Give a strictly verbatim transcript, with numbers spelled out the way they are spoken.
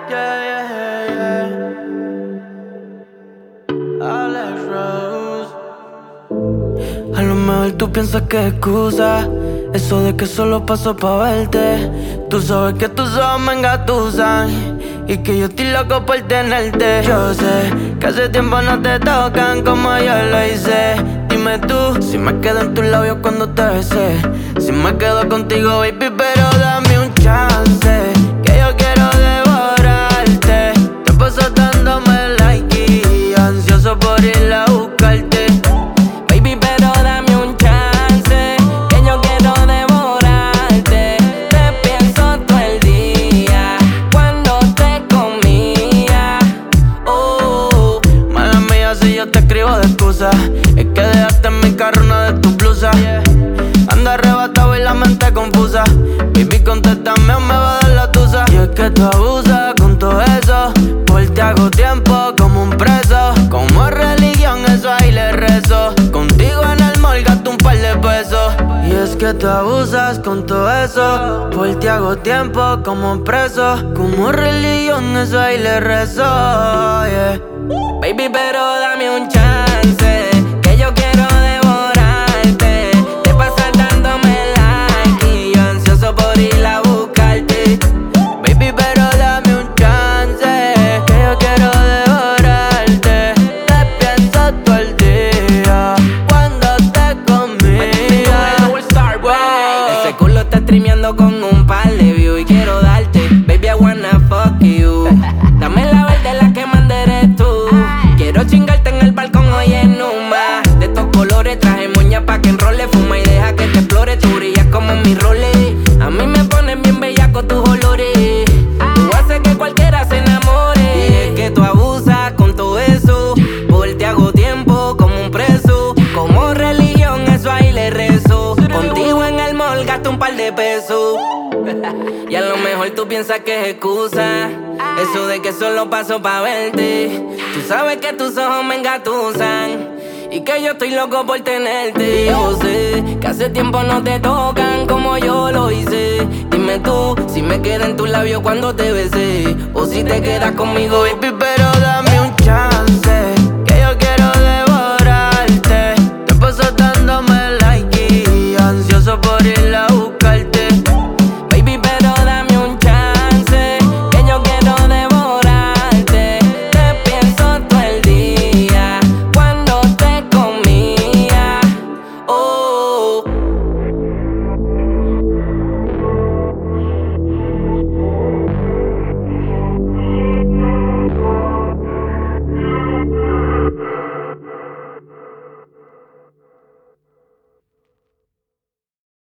Yeah, yeah, yeah. Alex Rose. A lo mejor tú piensas que es excusa eso de que solo paso pa' verte. Tú sabes que tus ojos me engatusan y que yo estoy loco por tenerte. Yo sé que hace tiempo no te tocan como yo lo hice. Dime tú si me quedo en tus labios cuando te besé. Si me quedo contigo, baby, pero dame un chance, que yo quiero devorarte. Te paso dándome like y ansioso por ir a buscarte. Baby, pero dame un chance, que yo quiero devorarte. Te pienso todo el día cuando te comía. Oh, mala mía si yo te escribo de excusa. Es que dejaste en mi carro una de tus blusas. Ando arrebatado y la mente confusa. Baby, contéstame o me va a dar la tusa. Y es que tú abusas con todo eso. Por ti hago tiempo como un preso. Como religión eso ahí le rezo. Contigo en el mall gasto un par de pesos. Y es que tú abusas con todo eso. Por ti hago tiempo como un preso. Como religión eso ahí le rezo, yeah. Baby, pero dame un chance, que yo quiero devorarte. Te pasas dándome like y yo ansioso por ir a buscarte. Baby, pero dame un chance, que yo quiero devorarte. Te pienso todo el día cuando te comía. Ese culo está streameando con un par de views y quiero darte, baby, I wanna fuck you. Dame la verde, la que mandé eres tú. Quiero chingarte en el balcón hoy en Numa. De estos colores traje moña pa' que enrole. Fuma y deja que te explore, tú brillas como mi role. A mí me ponen bien bellaco tus olores. Tú haces que cualquiera se enamore. Y es que tú abusas con todo eso. Por ti hago tiempo como un preso. Como religión eso ahí le rezo. Contigo en el mall gasto un par de pesos. Y a lo mejor tú piensas que es excusa eso de que solo paso pa' verte. Tú sabes que tus ojos me engatusan y que yo estoy loco por tenerte. Yo sé que hace tiempo no te tocan como yo lo hice. Dime tú si me queda en tus labios cuando te besé o si te quedas conmigo, baby, pero